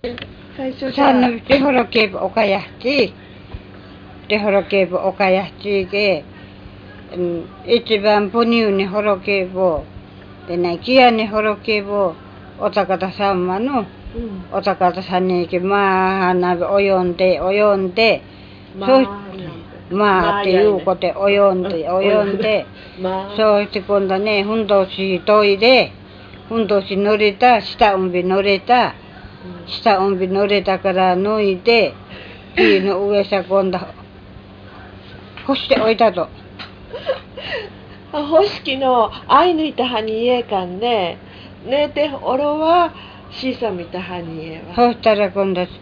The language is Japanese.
最初じゃ 산업대호로케오카야지 대호로케 오카야지게 이치반 본유니 호로케보でね、기아にホロケボお高田様のお高田さんにまあ及んでそうまあっていうことで及んでそうして今度ねふんどしといでふんどし乗れた下海乗れたから脱いで木の上さ今度干しておいたと。 干しの아이抜いたはにえかんね。ねておろはシーサー見たはにえは。 そうしたら今度